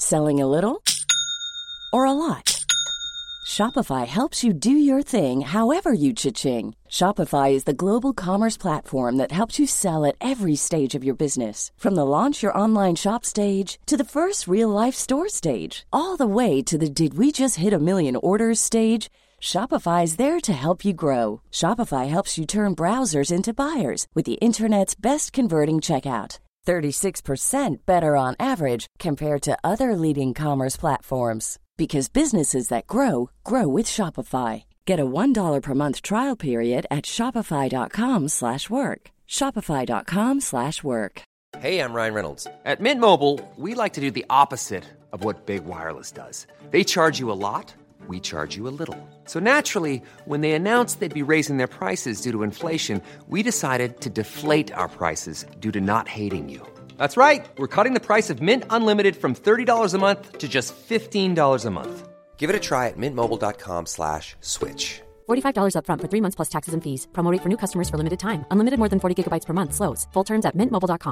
Selling a little or a lot? Shopify helps you do your thing however you cha-ching. Shopify is the global commerce platform that helps you sell at every stage of your business. From the launch your online shop stage to the first real-life store stage, all the way to the did we just hit a million orders stage. Shopify is there to help you grow. Shopify helps you turn browsers into buyers with the internet's best converting checkout. 36% better on average compared to other leading commerce platforms. Because businesses that grow, grow with Shopify. Get a $1 per month trial period at shopify.com/work. Shopify.com/work. Hey, I'm Ryan Reynolds. At Mint Mobile, we like to do the opposite of what Big Wireless does. They charge you a lot, we charge you a little. So naturally, when they announced they'd be raising their prices due to inflation, we decided to deflate our prices due to not hating you. That's right. We're cutting the price of Mint Unlimited from $30 a month to just $15 a month. Give it a try at mintmobile.com/switch. $45 up front for 3 months plus taxes and fees. Promo rate for new customers for limited time. Unlimited more than 40 gigabytes per month. Slows full terms at mintmobile.com.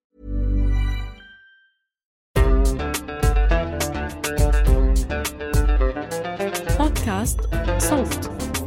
بودكاست صوت.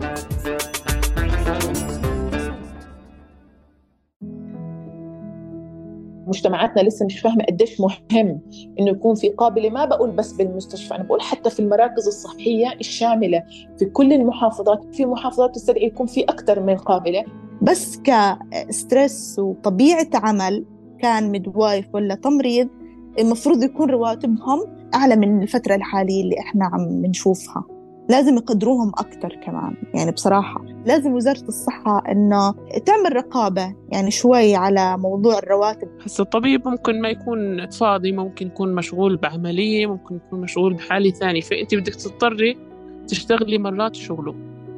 مجتمعاتنا لسه مش فاهمة قديش مهم إنه يكون في قابلة، ما بقول بس بالمستشفى، أنا بقول حتى في المراكز الصحية الشاملة في كل المحافظات. في محافظات تستدعي يكون في أكثر من قابلة. بس كسترس وطبيعة عمل كان ميدوايف ولا تمريض المفروض يكون رواتبهم أعلى من الفترة الحالية اللي إحنا عم نشوفها. لازم يقدروهم أكتر كمان. يعني بصراحة لازم وزارة الصحة إنه تعمل رقابة يعني شوي على موضوع الرواتب. بس الطبيب ممكن ما يكون فاضي، ممكن يكون مشغول بعملية، ممكن يكون مشغول بحالة ثانية، فأنت بدك تضطري تشتغلي مرات شغله.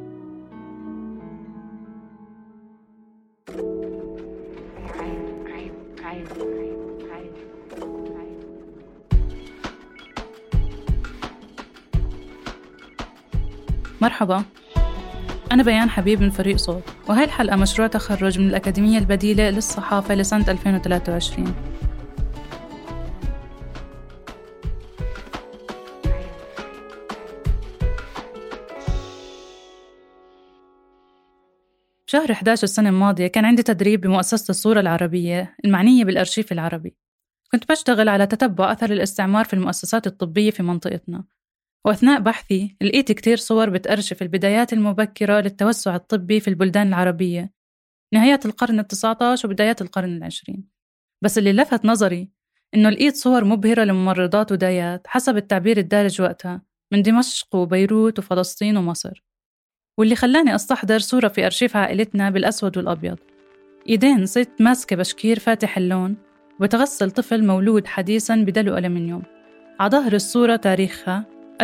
مرحبا، أنا بيان حبيب من فريق صوت، وهاي الحلقة مشروع تخرج من الأكاديمية البديلة للصحافة لسنة 2023. بشهر 11 السنة الماضية كان عندي تدريب بمؤسسة الصورة العربية المعنية بالأرشيف العربي. كنت بشتغل على تتبع أثر الاستعمار في المؤسسات الطبية في منطقتنا، وأثناء بحثي لقيت كتير صور بتأرشف البدايات المبكرة للتوسع الطبي في البلدان العربية نهاية القرن ال19 وبدايات القرن ال20. بس اللي لفت نظري إنه لقيت صور مبهرة لممرضات ودايات حسب التعبير الدارج وقتها من دمشق وبيروت وفلسطين ومصر. واللي خلاني أستحضر صورة في أرشيف عائلتنا بالأسود والأبيض، إيدين ست ماسكة بشكير فاتح اللون وبتغسل طفل مولود حديثاً بدلو ألمنيوم. على ظهر الصورة تاريخها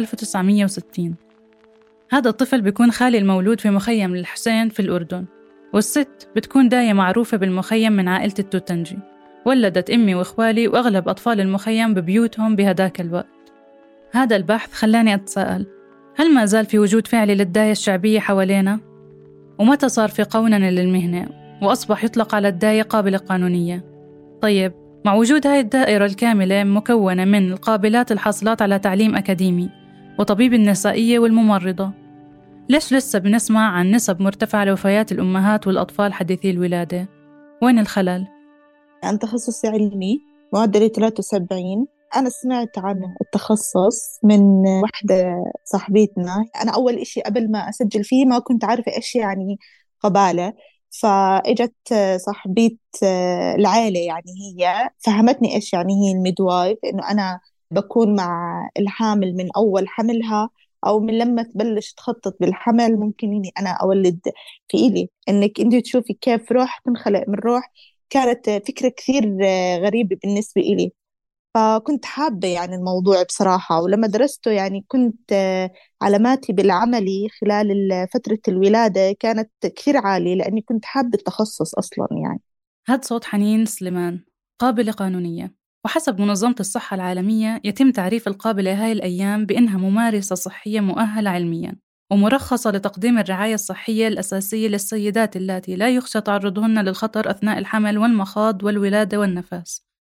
1960. هذا الطفل بيكون خالي المولود في مخيم الحسين في الأردن، والست بتكون داية معروفة بالمخيم من عائلة التوتنجي. ولدت أمي وإخوالي وأغلب أطفال المخيم ببيوتهم بهداك الوقت. هذا البحث خلاني أتساءل، هل ما زال في وجود فعلي للداية الشعبية حوالينا؟ ومتى صار في قوننة للمهنة وأصبح يطلق على الداية قابلة قانونية؟ طيب، مع وجود هاي الدائرة الكاملة مكونة من القابلات الحاصلات على تعليم أكاديمي وطبيب النسائية والممرضة، ليش لسه بنسمع عن نسب مرتفعة لوفيات الأمهات والأطفال حديثي الولادة؟ وين الخلل؟ أنا تخصصي علمي، معدلي 73. أنا سمعت عن التخصص من واحدة صاحبتنا. أنا أول إشي قبل ما أسجل فيه ما كنت عارفة إيش يعني قبالة، فإجت صاحبة العائلة يعني هي فهمتني إيش يعني هي الميدوايف، إنه أنا بكون مع الحامل من أول حملها أو من لما تبلش تخطط بالحمل. ممكن إني أنا أولد في إلي، إنك أنت تشوفي كيف روح تنخلق من روح. كانت فكرة كثير غريبة بالنسبة إلي، فكنت حابة يعني الموضوع بصراحة. ولما درسته يعني كنت علاماتي بالعملي خلال فترة الولادة كانت كثير عالية لأني كنت حابة التخصص أصلا. يعني هاد صوت حنين سليمان، قابلة قانونية. وحسب منظمة الصحة العالمية يتم تعريف القابلة هاي الأيام بأنها ممارسة صحية مؤهلة علمياً ومرخصة لتقديم الرعاية الصحية الأساسية للسيدات اللاتي لا يخشى تعرضهن للخطر أثناء الحمل والمخاض والولادة والنفاس.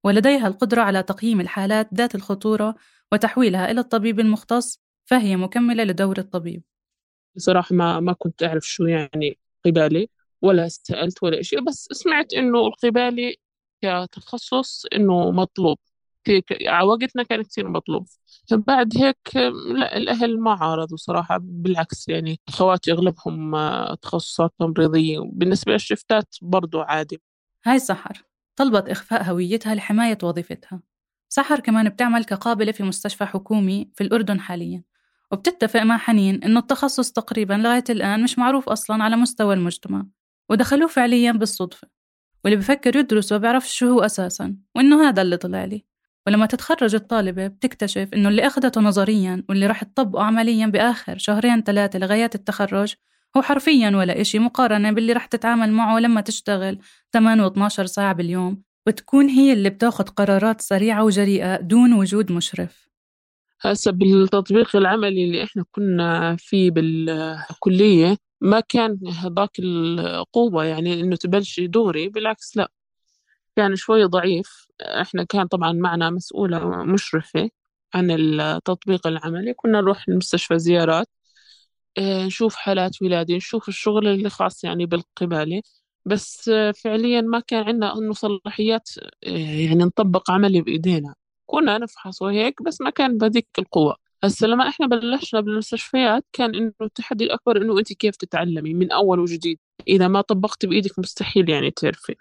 ولديها القدرة على تقييم الحالات ذات الخطورة وتحويلها إلى الطبيب المختص، فهي مكملة لدور الطبيب. بصراحة ما كنت أعرف شو يعني قبالي، ولا سألت ولا شيء، بس سمعت إنه القبالي كتخصص إنه مطلوب على وقتنا، كان كتير مطلوب. بعد هيك لا، الأهل ما عارضوا صراحة، بالعكس يعني خواتي أغلبهم تخصصات تمريضية، بالنسبة للشفتات برضو عادي. هاي سحر طلبت إخفاء هويتها لحماية وظيفتها. سحر كمان بتعمل كقابلة في مستشفى حكومي في الأردن حالياً، وبتتفق مع حنين إنه التخصص تقريباً لغاية الآن مش معروف أصلاً على مستوى المجتمع، ودخلوه فعلياً بالصدفة، واللي بفكر يدرسه بيعرف شو هو أساساً، وإنه هذا اللي طلع لي. ولما تتخرج الطالبة بتكتشف إنه اللي أخذته نظرياً واللي راح تطبقه عملياً بآخر 2-3 لغاية التخرج هو حرفياً ولا إشي مقارنة باللي راح تتعامل معه لما تشتغل 8 و12 ساعة باليوم، وتكون هي اللي بتاخد قرارات سريعة وجريئة دون وجود مشرف. هسه بالتطبيق العملي اللي إحنا كنا فيه بالكلية ما كان هذاك القوة يعني إنه تبلشي دوري، بالعكس لا، كان شوي ضعيف. إحنا كان طبعا معنا مسؤولة مشرفة عن التطبيق العملي، كنا نروح المستشفى زيارات، نشوف حالات ولادة، نشوف الشغل اللي خاص يعني بالقبالة، بس فعليا ما كان عندنا إنه صلاحيات يعني نطبق عملي بإيدينا. كنا نفحص وهيك، بس ما كان بهذيك القوة. هسه لما إحنا بلشنا بالمستشفيات كان إنه التحدي الأكبر إنه أنت كيف تتعلمي من أول وجديد، إذا ما طبقت بإيدك مستحيل يعني تعرفي.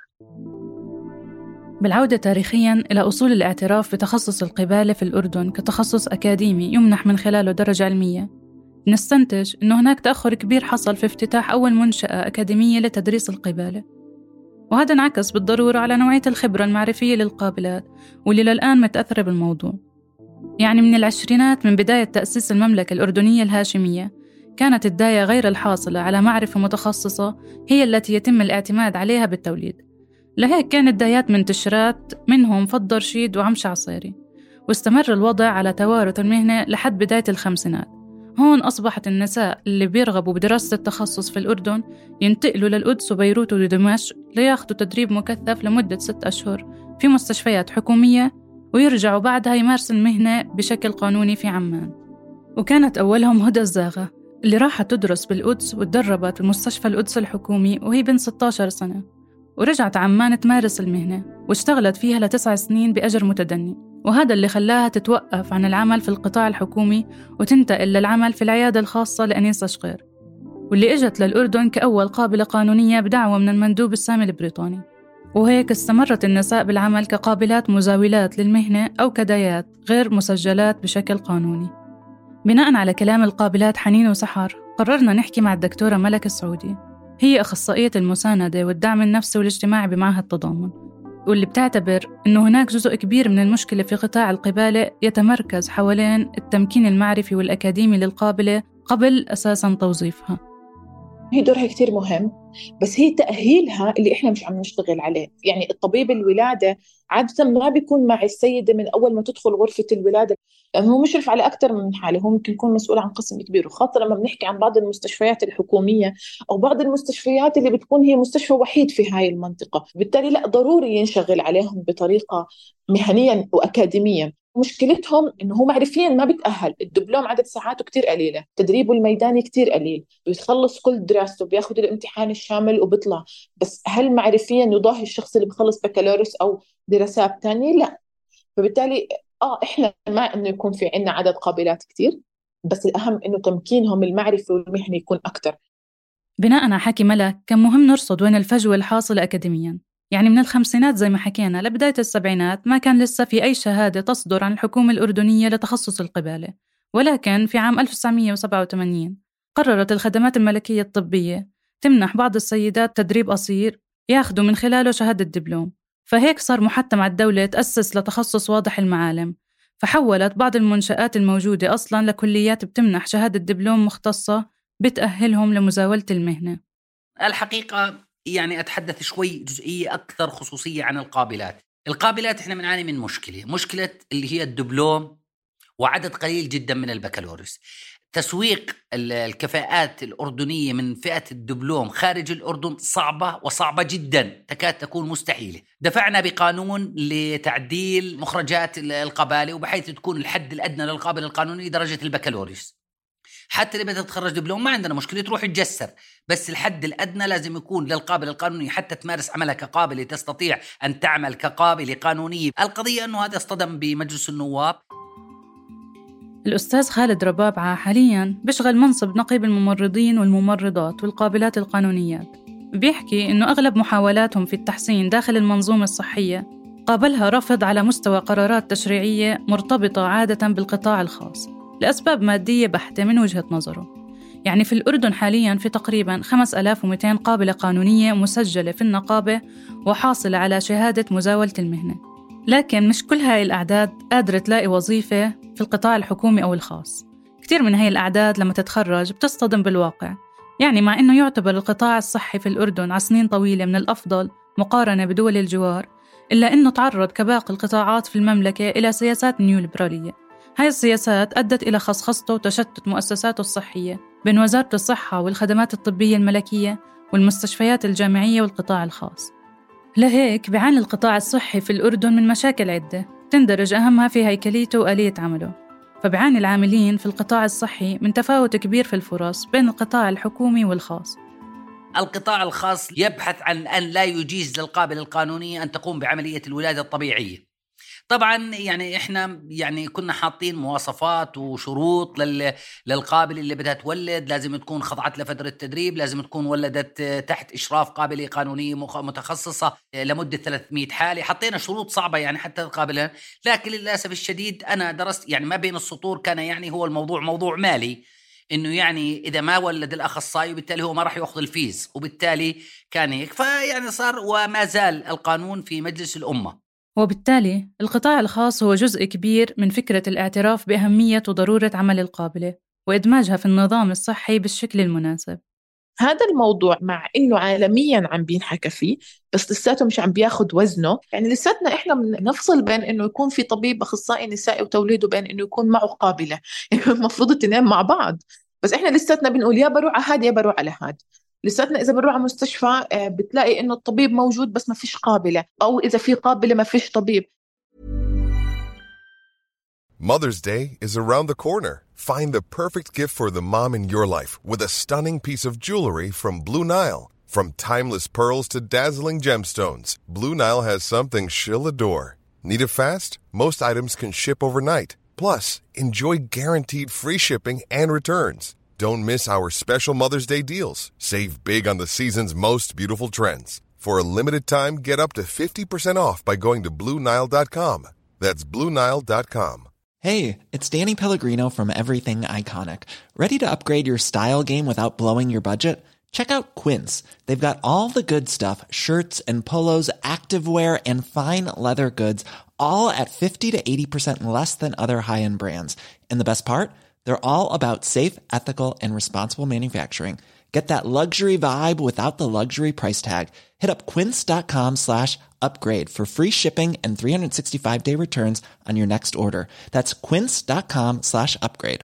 بالعودة تاريخياً إلى أصول الاعتراف بتخصص القبالة في الأردن كتخصص أكاديمي يمنح من خلاله درجة علمية، نستنتج أنه هناك تأخر كبير حصل في افتتاح أول منشأة أكاديمية لتدريس القبالة، وهذا انعكس بالضرورة على نوعية الخبرة المعرفية للقابلات واللي للآن متأثرة بالموضوع. يعني من العشرينات، من بداية تأسيس المملكة الأردنية الهاشمية، كانت الداية غير الحاصلة على معرفة متخصصة هي التي يتم الاعتماد عليها بالتوليد. لهيك كانت دايات منتشرات، منهم فض رشيد وعمش عصيري، واستمر الوضع على توارث المهنة لحد بداية الخمسينات. هون أصبحت النساء اللي بيرغبوا بدراسة التخصص في الأردن ينتقلوا للقدس وبيروت ودمشق لياخدوا تدريب مكثف لمدة 6 أشهر في مستشفيات حكومية، ويرجعوا بعدها يمارسوا المهنة بشكل قانوني في عمان. وكانت أولهم هدى الزاغة اللي راحت تدرس بالقدس وتدربت بمستشفى القدس الحكومي وهي بنت 16 سنة، ورجعت عمان تمارس المهنة واشتغلت فيها ل9 سنين بأجر متدني، وهذا اللي خلاها تتوقف عن العمل في القطاع الحكومي وتنتقل للعمل في العيادة الخاصة لأنيسة شقير، واللي اجت للأردن كأول قابلة قانونية بدعوة من المندوب السامي البريطاني. وهيك استمرت النساء بالعمل كقابلات مزاولات للمهنة أو كدايات غير مسجلات بشكل قانوني. بناء على كلام القابلات حنين وسحر، قررنا نحكي مع الدكتورة ملك السعودي، هي أخصائية المساندة والدعم النفسي والاجتماعي بمعهد التضامن، واللي بتعتبر أنه هناك جزء كبير من المشكلة في قطاع القبالة يتمركز حوالين التمكين المعرفي والأكاديمي للقابلة قبل أساساً توظيفها. هي دورها كتير مهم، بس هي تأهيلها اللي إحنا مش عم نشتغل عليه. يعني الطبيب الولادة عادة ما بيكون مع السيدة من أول ما تدخل غرفة الولادة، لأنه هو مشرف على أكثر من حالة، هو ممكن يكون مسؤول عن قسم كبير. وخاصة لما بنحكي عن بعض المستشفيات الحكومية أو بعض المستشفيات اللي بتكون هي مستشفى وحيد في هاي المنطقة، بالتالي لا، ضروري ينشغل عليهم بطريقة مهنيا وأكاديميا. مشكلتهم إنه هو معرفيا ما بيتأهل، الدبلوم عدد ساعاته كتير قليلة، تدريبه الميداني كتير قليل، بيخلص كل دراسته بياخد الامتحان الشامل وبيطلع، بس هل معرفيا يضاهي الشخص اللي بخلص بكالوريوس أو دراسات تانية؟ لا. فبالتالي إحنا ما إنه يكون في عنا عدد قابلات كتير، بس الأهم إنه تمكينهم المعرفي والمهني يكون أكتر. بناء على حكي ملك، كان مهم نرصد وين الفجوة الحاصلة أكاديمياً. يعني من الخمسينات زي ما حكينا لبداية السبعينات ما كان لسه في أي شهادة تصدر عن الحكومة الأردنية لتخصص القبالة، ولكن في عام 1987 قررت الخدمات الملكية الطبية تمنح بعض السيدات تدريب قصير ياخدوا من خلاله شهادة دبلوم، فهيك صار محتم على الدولة تأسس لتخصص واضح المعالم، فحولت بعض المنشآت الموجودة أصلاً لكليات بتمنح شهادة دبلوم مختصة بتأهلهم لمزاولة المهنة. الحقيقة يعني أتحدث شوي جزئية أكثر خصوصية عن القابلات إحنا بنعاني من مشكلة اللي هي الدبلوم وعدد قليل جدا من البكالوريوس. تسويق الكفاءات الأردنية من فئة الدبلوم خارج الأردن صعبة وصعبة جدا، تكاد تكون مستحيلة. دفعنا بقانون لتعديل مخرجات القبالة، وبحيث تكون الحد الأدنى للقابل القانوني درجة البكالوريوس. حتى اللي بدها تتخرج دبلوم ما عندنا مشكلة، تروح تجسر، بس الحد الأدنى لازم يكون للقابل القانوني حتى تمارس عملها كقابلة، تستطيع أن تعمل كقابلة قانونية. القضية أنه هذا اصطدم بمجلس النواب. الأستاذ خالد ربابعة حالياً بيشغل منصب نقيب الممرضين والممرضات والقابلات القانونيات. بيحكي إنه أغلب محاولاتهم في التحسين داخل المنظومة الصحية قابلها رفض على مستوى قرارات تشريعية مرتبطة عادة بالقطاع الخاص لأسباب مادية بحتة من وجهة نظره. يعني في الأردن حالياً في تقريباً 5200 قابلة قانونية مسجلة في النقابة وحاصلة على شهادة مزاولة المهنة، لكن مش كل هاي الأعداد قادرة تلاقي وظيفة في القطاع الحكومي أو الخاص. كتير من هاي الأعداد لما تتخرج بتصطدم بالواقع. يعني مع إنه يعتبر القطاع الصحي في الأردن على سنين طويلة من الأفضل مقارنة بدول الجوار، إلا إنه تعرض كباقي القطاعات في المملكة إلى سياسات نيوليبرالية. هاي السياسات أدت إلى خصخصته وتشتت مؤسساته الصحية بين وزارة الصحة والخدمات الطبية الملكية والمستشفيات الجامعية والقطاع الخاص. لهيك بيعاني القطاع الصحي في الأردن من مشاكل عدة تندرج أهمها في هيكليته وآلية عمله. فبيعاني العاملين في القطاع الصحي من تفاوت كبير في الفرص بين القطاع الحكومي والخاص. القطاع الخاص يبحث عن أن لا يجيز للقابل القانوني أن تقوم بعملية الولادة الطبيعية. طبعا يعني إحنا يعني كنا حاطين مواصفات وشروط للقابل اللي بدها تولد، لازم تكون خضعت لفترة تدريب، لازم تكون ولدت تحت إشراف قابلة قانونية متخصصة لمدة 300 حالة. حطينا شروط صعبة يعني حتى تقابلها، لكن للأسف الشديد أنا درست يعني ما بين السطور كان يعني هو الموضوع موضوع مالي، إنه يعني إذا ما ولد الأخصائي وبالتالي هو ما راح يأخذ الفيز، وبالتالي كان هيك. فيعني صار وما زال القانون في مجلس الأمة. وبالتالي القطاع الخاص هو جزء كبير من فكرة الاعتراف بأهمية وضرورة عمل القابلة وإدماجها في النظام الصحي بالشكل المناسب. هذا الموضوع مع إنه عالمياً عم بينحكى فيه، بس لساته مش عم بياخد وزنه. يعني لساتنا إحنا نفصل بين إنه يكون في طبيب أخصائي نسائي وتوليد وبين إنه يكون معه قابلة. المفروض التنين مع بعض، بس إحنا لساتنا بنقول يا بروح على هاد يا بروح على هاد. لساتنا إذا بنروح على مستشفى بتلاقي إنه الطبيب موجود بس ما فيش قابلة، أو إذا في قابلة ما فيش طبيب. Mother's Day is around the corner. Find the perfect gift for the mom in your life with a stunning piece of jewelry from Blue Nile. From timeless pearls to dazzling gemstones, Blue Nile has something she'll adore. Need it fast? Most items can ship overnight. Plus, enjoy guaranteed free shipping and returns. Don't miss our special Mother's Day deals. Save big on the season's most beautiful trends. For a limited time, get up to 50% off by going to BlueNile.com. That's BlueNile.com. Hey, it's Danny Pellegrino from Everything Iconic. Ready to upgrade your style game without blowing your budget? Check out Quince. They've got all the good stuff, shirts and polos, activewear, and fine leather goods, all at 50 to 80% less than other high-end brands. And the best part? They're all about safe, ethical, and responsible manufacturing. Get that luxury vibe without the luxury price tag. Hit up quince.com/upgrade for free shipping and 365-day returns on your next order. That's quince.com/upgrade.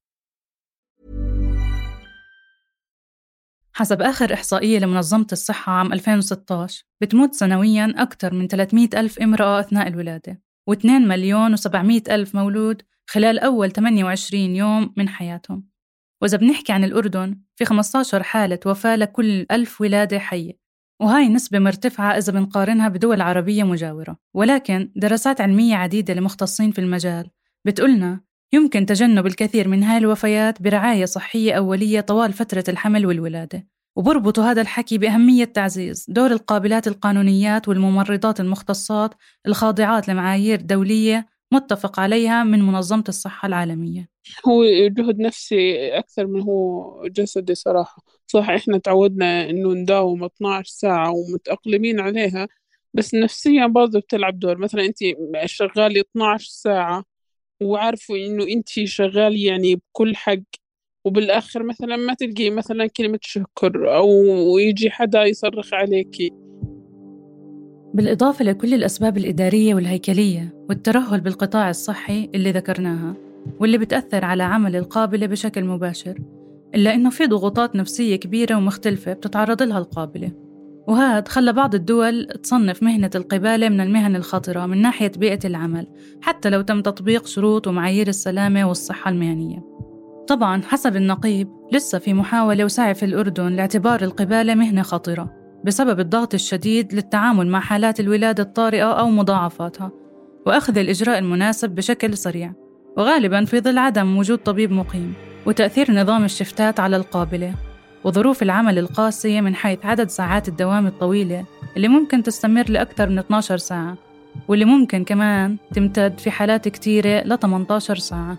حسب آخر إحصائية لمنظمة الصحة عام 2016 بتموت سنوياً أكثر من 300,000 امرأة أثناء الولادة، و2,700,000 مولود خلال أول 28 يوم من حياتهم. وإذا بنحكي عن الأردن في 15 حالة وفاة لكل 1000 ولادة حية، وهاي نسبة مرتفعة إذا بنقارنها بدول عربية مجاورة. ولكن دراسات علمية عديدة لمختصين في المجال بتقولنا يمكن تجنب الكثير من هاي الوفيات برعاية صحية أولية طوال فترة الحمل والولادة. وبربطوا هذا الحكي بأهمية تعزيز دور القابلات القانونيات والممرضات المختصات الخاضعات لمعايير دولية متفق عليها من منظمة الصحة العالمية. هو جهد نفسي أكثر من هو جسدي صراحة. صح إحنا تعودنا إنه نداوم 12 ساعة ومتأقلمين عليها، بس نفسيا برضه بتلعب دور. مثلا أنت شغالة 12 ساعة وعارفوا إنه أنت شغال يعني بكل حق، وبالآخر مثلا ما تلقي مثلا كلمة شكر أو يجي حدا يصرخ عليكي. بالإضافة لكل الأسباب الإدارية والهيكلية والترهل بالقطاع الصحي اللي ذكرناها، واللي بتأثر على عمل القابلة بشكل مباشر، إلا إنه في ضغوطات نفسية كبيرة ومختلفة بتتعرض لها القابلة، وهذا خلى بعض الدول تصنف مهنة القبالة من المهن الخطرة من ناحية بيئة العمل، حتى لو تم تطبيق شروط ومعايير السلامة والصحة المهنية. طبعاً حسب النقيب لسه في محاولة وسعي في الأردن لاعتبار القبالة مهنة خطرة بسبب الضغط الشديد للتعامل مع حالات الولادة الطارئة أو مضاعفاتها، وأخذ الإجراء المناسب بشكل سريع، وغالباً في ظل عدم وجود طبيب مقيم، وتأثير نظام الشفتات على القابلة، وظروف العمل القاسية من حيث عدد ساعات الدوام الطويلة اللي ممكن تستمر لأكثر من 12 ساعة، واللي ممكن كمان تمتد في حالات كتيرة ل 18 ساعة.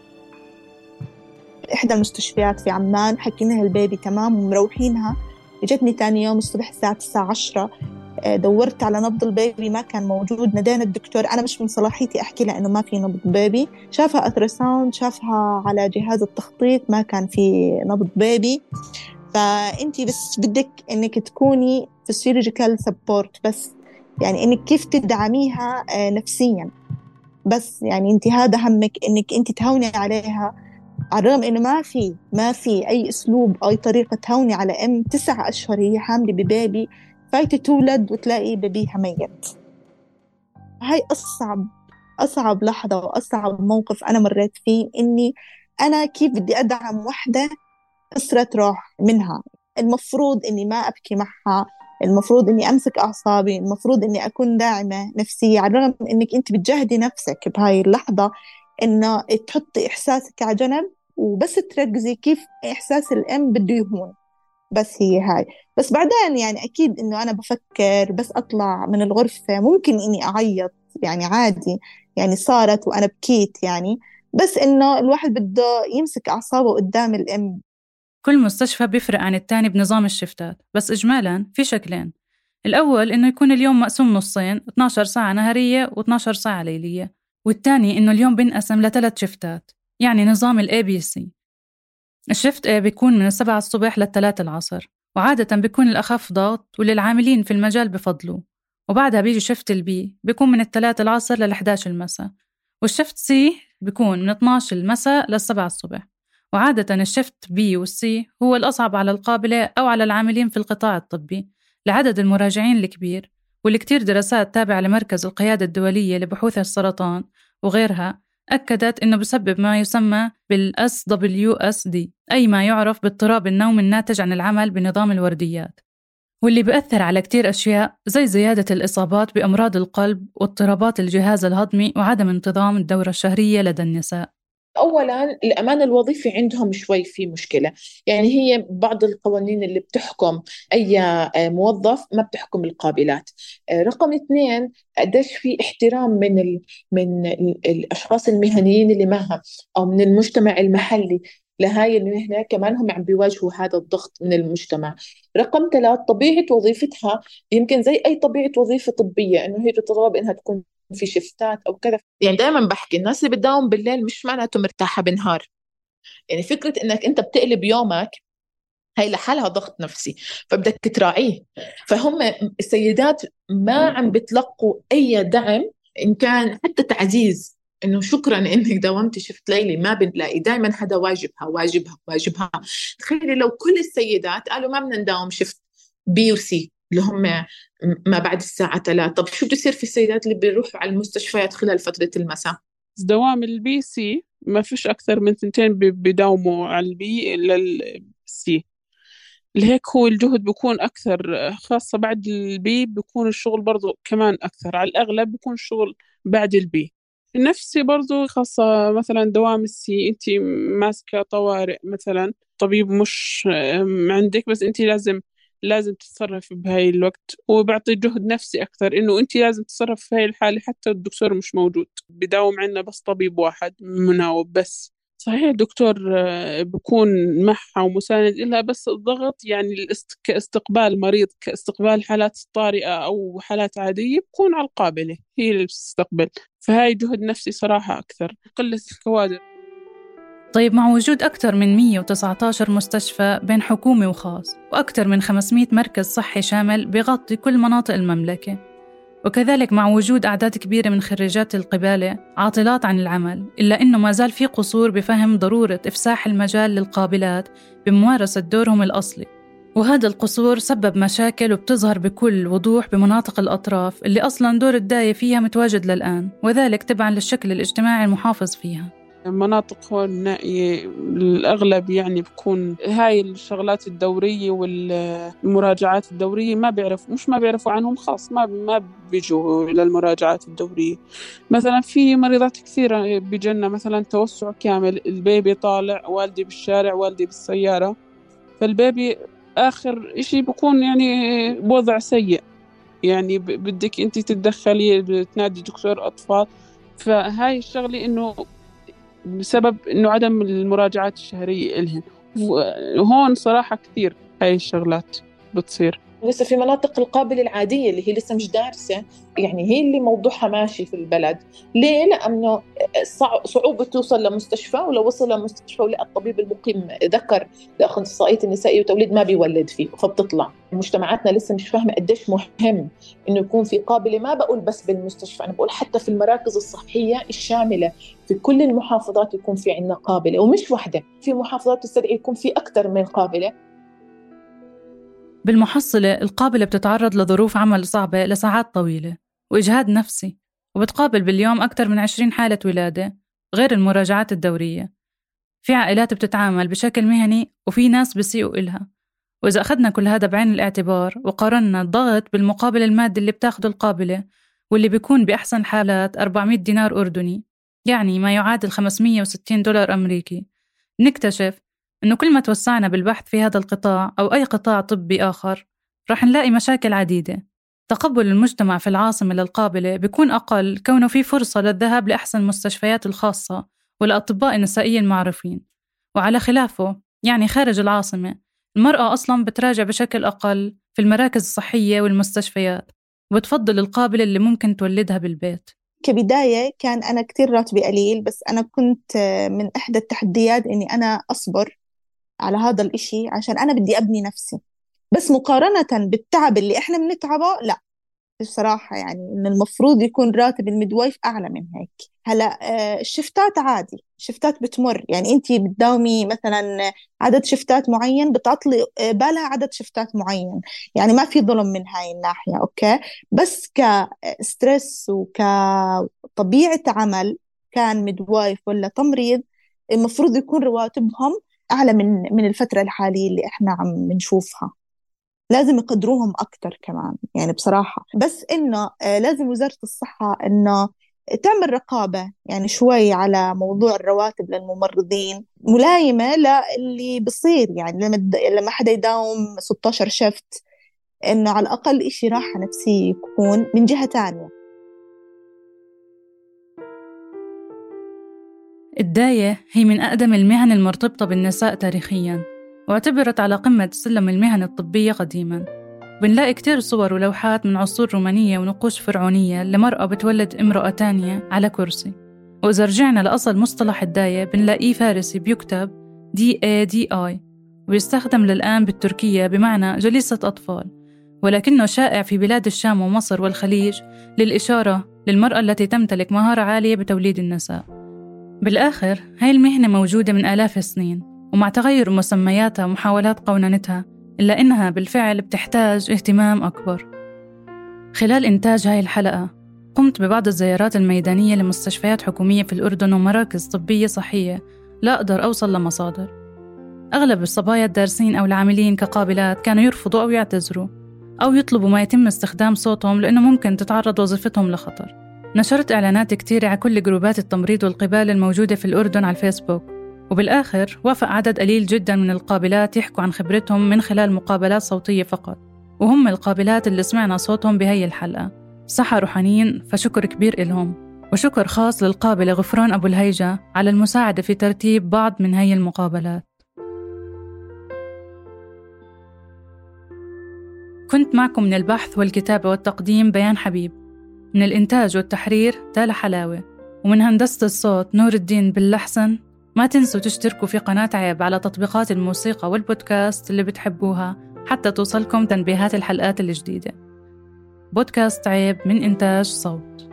إحدى المستشفيات في عمان حكيناها البيبي تمام ومروحينها. جتني تاني يوم الصبح الساعة 9-10، دورت على نبض البيبي ما كان موجود. ندينا الدكتور، أنا مش من صلاحيتي أحكي له إنه ما في نبض بيبي، شافها ألتراساوند، شافها على جهاز التخطيط، ما كان في نبض بيبي. فأنتي بس بدك إنك تكوني physiological support بس، يعني إنك كيف تدعميها نفسيا بس، يعني أنتي هذا همك، إنك أنتي تهوني عليها، على الرغم إنه ما في أي أسلوب أو طريقة تهوني على 9 أشهر هي حاملة ببيبي فايتة تولد وتلاقي بيبيها ميت. هاي أصعب لحظة وأصعب موقف أنا مريت فيه، إني أنا كيف بدي أدعم وحدة أسرة روح منها. المفروض إني ما أبكي معها، المفروض إني أمسك أعصابي، المفروض إني أكون داعمة نفسية، على الرغم إنك أنت بتجهدي نفسك بهاي اللحظة إنه تحطي إحساسك على جنب وبس تركزي كيف إحساس الأم بده يهون. بس هي هاي. بس بعدين يعني أكيد إنه أنا بفكر بس أطلع من الغرفة ممكن إني أعيط، يعني عادي، يعني صارت وأنا بكيت يعني، بس إنه الواحد بده يمسك أعصابه قدام الأم. كل مستشفى بيفرق عن التاني بنظام الشفتات، بس إجمالاً في شكلين. الأول إنه يكون اليوم مقسوم نصين، 12 ساعة نهارية و12 ساعة ليلية، والتاني إنه اليوم بينقسم ل3 شفتات، يعني نظام ABC. الشفت A بيكون من 7 الصبح ل3 العصر، وعادة بيكون الأخف ضغط والعاملين في المجال بفضلوا، وبعدها بيجي شفت البي بيكون من 3 العصر ل11 المساء، والشفت C بيكون من 12 المساء ل7 الصبح. وعادة الشفت B والC هو الأصعب على القابلة أو على العاملين في القطاع الطبي لعدد المراجعين الكبير، والكتير دراسات تابعة لمركز القيادة الدولية لبحوث السرطان وغيرها أكدت إنه بسبب ما يسمى بالSWSD، أي ما يعرف باضطراب النوم الناتج عن العمل بنظام الورديات، واللي بيأثر على كتير أشياء زي زيادة الإصابات بأمراض القلب واضطرابات الجهاز الهضمي وعدم انتظام الدورة الشهرية لدى النساء. أولاً الأمان الوظيفي عندهم شوي في مشكلة، يعني هي بعض القوانين اللي بتحكم أي موظف ما بتحكم القابلات. رقم 2، قديش في احترام من الأشخاص المهنيين اللي معها أو من المجتمع المحلي لهاي المهنة، كمان هم عم بيواجهوا هذا الضغط من المجتمع. رقم 3، طبيعة وظيفتها يمكن زي أي طبيعة وظيفة طبية، إنه هي بتطلب إنها تكون في شفتات أو كذا. يعني دائما بحكي الناس اللي بتداوم بالليل مش معناته مرتاحة بالنهار، يعني فكرة إنك أنت بتقلب يومك هاي لحالها ضغط نفسي، فبدك تراعيه. فهم السيدات ما عم بتلقوا أي دعم، إن كان حتى تعزيز إنه شكرا إنك داومتي شفت ليلي، ما بنلاقي. دائما هذا واجبها. تخيلي لو كل السيدات قالوا ما بدنا نداوم شفت بي وسي اللي هم ما بعد الساعة 3، طب شو بده يصير في السيدات اللي بيروحوا على المستشفيات خلال فترة المساء؟ دوام البي سي ما فيش أكثر من 2 بيداوموا على البي إلا السي، لهيك هو الجهد بيكون أكثر، خاصة بعد البي بيكون الشغل برضو كمان أكثر، على الأغلب بيكون الشغل بعد البي. نفسي برضو خاصة مثلا دوام السي، أنت ماسكة طوارئ مثلا، طبيب مش عندك، بس أنت لازم تتصرف بهاي الوقت، وبعطي جهد نفسي أكثر إنه أنت لازم تتصرف في هاي الحالة حتى الدكتور مش موجود، بداوم عنا بس طبيب واحد مناوب بس. صحيح الدكتور بكون معها ومساند لها، بس الضغط يعني كاستقبال مريض، كاستقبال حالات طارئة أو حالات عادية بكون على القابلة هي اللي بتستقبل، فهاي جهد نفسي صراحة أكثر، قلة الكوادر. طيب، مع وجود أكثر من 119 مستشفى بين حكومي وخاص وأكثر من 500 مركز صحي شامل بيغطي كل مناطق المملكة، وكذلك مع وجود أعداد كبيرة من خريجات القبالة عاطلات عن العمل، إلا إنه ما زال في قصور بفهم ضرورة إفساح المجال للقابلات بممارسة دورهم الأصلي. وهذا القصور سبب مشاكل وبتظهر بكل وضوح بمناطق الأطراف اللي أصلاً دور الداية فيها متواجد للآن، وذلك تبعاً للشكل الاجتماعي المحافظ فيها. مناطق هون النائية الأغلب يعني بكون هاي الشغلات الدورية والمراجعات الدورية ما بيعرفوا عنهم خاص، ما بيجوا للمراجعات الدورية. مثلا في مريضات كثيرة بيجنا مثلا توسع كامل، البيبي طالع، والدي بالشارع، والدي بالسيارة، فالبيبي آخر إشي بكون يعني بوضع سيء، يعني بدك أنت تتدخلي، بتنادي دكتور أطفال. فهاي الشغلة إنه بسبب إنه عدم المراجعات الشهرية إلهن. وهون صراحة كثير هاي الشغلات بتصير. لسه في مناطق القابلة العادية اللي هي لسه مش دارسة، يعني هي اللي موضوعها ماشي في البلد. ليه؟ لأنه صعوبة توصل لمستشفى، ولو وصل لمستشفى ولقى الطبيب المقيم ذكر لأخصائية النسائية وتوليد ما بيولد فيه، فبتطلع. مجتمعاتنا لسه مش فاهمة قديش مهم إنه يكون في قابلة. ما بقول بس بالمستشفى، أنا بقول حتى في المراكز الصحية الشاملة في كل المحافظات يكون في عندنا قابلة، ومش واحدة، في محافظات تستدعي يكون في أكثر من قابلة. بالمحصلة القابلة بتتعرض لظروف عمل صعبة لساعات طويلة وإجهاد نفسي، وبتقابل باليوم أكثر من 20 حالة ولادة غير المراجعات الدورية. في عائلات بتتعامل بشكل مهني وفي ناس بيسيئوا إلها. وإذا أخذنا كل هذا بعين الاعتبار وقارنا الضغط بالمقابل المادي اللي بتاخده القابلة، واللي بيكون بأحسن حالات 400 دينار أردني، يعني ما يعادل 560 دولار أمريكي، نكتشف إنه كل ما توسعنا بالبحث في هذا القطاع أو أي قطاع طبي آخر رح نلاقي مشاكل عديدة. تقبل المجتمع في العاصمة للقابلة بيكون أقل، كونه في فرصة للذهاب لأحسن المستشفيات الخاصة والأطباء النسائيين المعروفين. وعلى خلافه يعني خارج العاصمة المرأة أصلاً بتراجع بشكل أقل في المراكز الصحية والمستشفيات، وبتفضل القابلة اللي ممكن تولدها بالبيت. كبداية كان أنا كتير راتبي قليل، بس أنا كنت من إحدى التحديات إني أنا أصبر على هذا الإشي عشان أنا بدي أبني نفسي. بس مقارنة بالتعب اللي إحنا بنتعبه، لا بصراحة يعني إن المفروض يكون راتب الميدوايف أعلى من هيك. هلا الشفتات عادي، الشفتات بتمر، يعني أنتي بتداومي مثلا عدد شفتات معين، بتعطلي بالها عدد شفتات معين، يعني ما في ظلم من هاي الناحية. أوكي، بس كستريس وكطبيعة عمل كان ميدوايف ولا تمريض المفروض يكون رواتبهم أعلى من الفترة الحالية اللي إحنا عم بنشوفها. لازم يقدروهم أكتر كمان يعني بصراحة. بس إنه لازم وزارة الصحة إنه تعمل رقابة يعني شوي على موضوع الرواتب للممرضين ملايمة للي بصير، يعني لما حدا يداوم 16 شفت إنه على الأقل إشي راحة نفسية يكون من جهة تانية. الداية هي من أقدم المهن المرتبطة بالنساء تاريخياً، واعتبرت على قمة سلم المهن الطبية قديماً. بنلاقي كتير صور ولوحات من عصور رومانية ونقوش فرعونية لمرأة بتولد امرأة تانية على كرسي. وإذا رجعنا لأصل مصطلح الداية بنلاقيه فارسي بيكتب DADI، ويستخدم للآن بالتركية بمعنى جليسة أطفال، ولكنه شائع في بلاد الشام ومصر والخليج للإشارة للمرأة التي تمتلك مهارة عالية بتوليد النساء. بالآخر هاي المهنة موجودة من آلاف السنين، ومع تغير مسمياتها ومحاولات قوننتها إلا إنها بالفعل بتحتاج اهتمام أكبر. خلال إنتاج هاي الحلقة قمت ببعض الزيارات الميدانية لمستشفيات حكومية في الأردن ومراكز طبية صحية لا أقدر أوصل لمصادر. أغلب الصبايا الدارسين أو العاملين كقابلات كانوا يرفضوا أو يعتذروا أو يطلبوا ما يتم استخدام صوتهم لأنه ممكن تتعرض وظيفتهم لخطر. نشرت إعلانات كتير على كل جروبات التمريض والقبالة الموجودة في الأردن على الفيسبوك، وبالآخر وافق عدد قليل جدا من القابلات يحكوا عن خبرتهم من خلال مقابلات صوتية فقط، وهم القابلات اللي سمعنا صوتهم بهي الحلقة. صحة روحانيين، فشكر كبير إلهم، وشكر خاص للقابلة غفران أبو الهيجة على المساعدة في ترتيب بعض من هي المقابلات. كنت معكم من البحث والكتابة والتقديم بيان حبيب، من الإنتاج والتحرير تالا حلاوة، ومن هندسة الصوت نور الدين باللحسن. ما تنسوا تشتركوا في قناة عيب على تطبيقات الموسيقى والبودكاست اللي بتحبوها حتى توصلكم تنبيهات الحلقات الجديدة. بودكاست عيب من إنتاج صوت.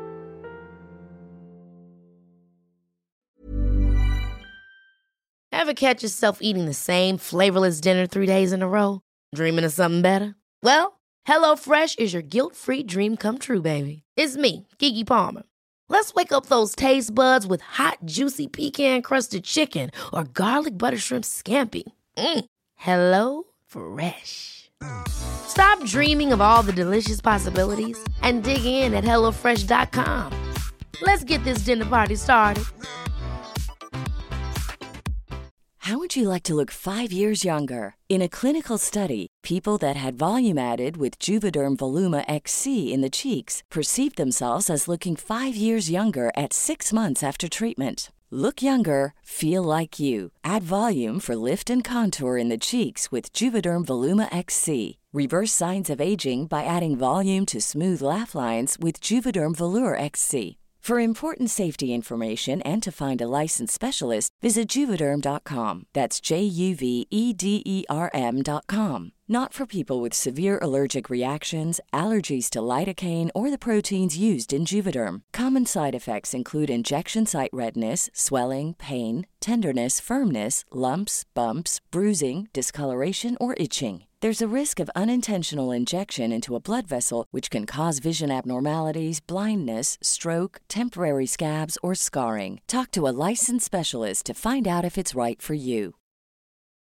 Ever catch yourself eating the same flavorless dinner 3 days in a row? Dreaming of something better? Well, HelloFresh is your guilt-free dream come true, baby. It's me, Keke Palmer. Let's wake up those taste buds with hot, juicy pecan-crusted chicken or garlic butter shrimp scampi. HelloFresh. Stop dreaming of all the delicious possibilities and dig in at HelloFresh.com. Let's get this dinner party started. How would you like to look 5 years younger? In a clinical study, people that had volume added with Juvederm Voluma XC in the cheeks perceived themselves as looking 5 years younger at 6 months after treatment. Look younger, feel like you. Add volume for lift and contour in the cheeks with Juvederm Voluma XC. Reverse signs of aging by adding volume to smooth laugh lines with Juvederm Volure XC. For important safety information and to find a licensed specialist, visit Juvederm.com. That's JUVEDERM.com. Not for people with severe allergic reactions, allergies to lidocaine, or the proteins used in Juvederm. Common side effects include injection site redness, swelling, pain, tenderness, firmness, lumps, bumps, bruising, discoloration, or itching. There's a risk of unintentional injection into a blood vessel, which can cause vision abnormalities, blindness, stroke, temporary scabs, or scarring. Talk to a licensed specialist to find out if it's right for you.